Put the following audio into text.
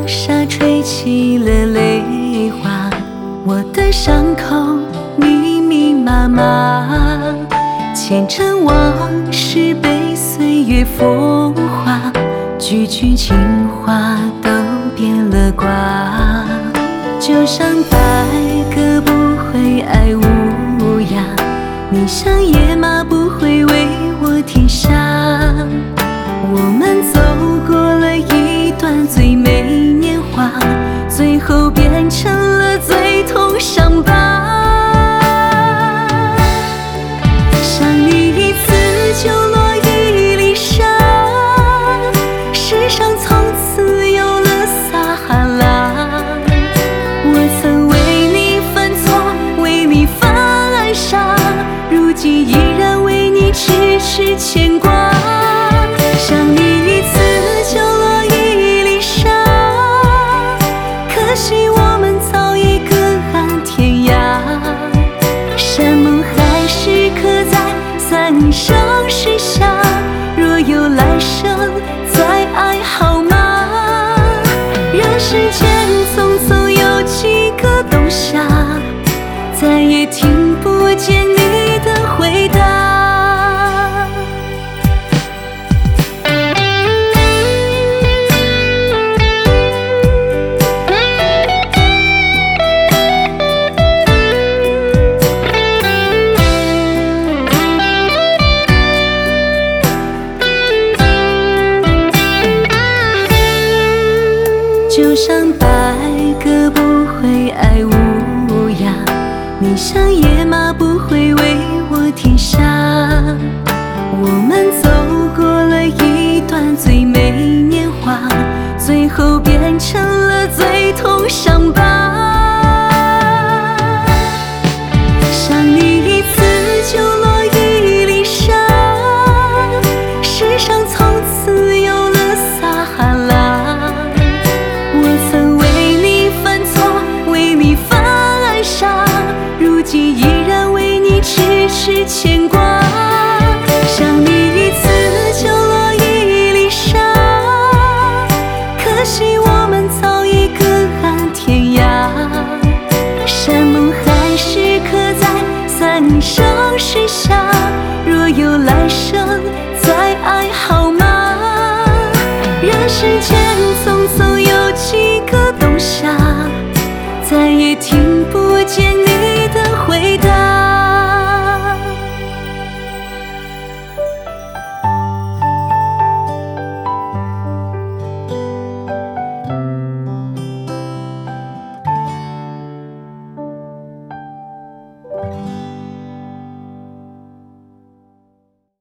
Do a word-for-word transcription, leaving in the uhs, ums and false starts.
沙吹起了泪花，我的伤口密密麻麻，前尘往事被岁月风化，句句情话都变了卦。就像白鸽不会爱乌鸦，你像野马不会为我停下。我们走过了一段最美年华，最后变成了最痛伤疤。想你一次就落一粒沙，世上从此有了撒哈拉。我曾为你犯错，为你犯傻，如今依然为你痴痴牵挂。想你一次就落一粒沙，可惜我们早已各安天涯。山盟还是刻在三生石下，若有来生再爱好吗？人世间匆匆有几个冬夏，再也听不见你的回答。就像白鸽不会爱乌鸦，你像野马不会为我停下。我们走过了一段最美年华，最后变成了最痛伤疤。想你一次就落一粒沙，世上从此有了撒哈拉。我曾为你犯错，为你犯傻，如今依然为你痴痴牵挂。想你一次就落一粒沙，可惜我们早已各安天涯。山盟还是刻在三生石下，若有来生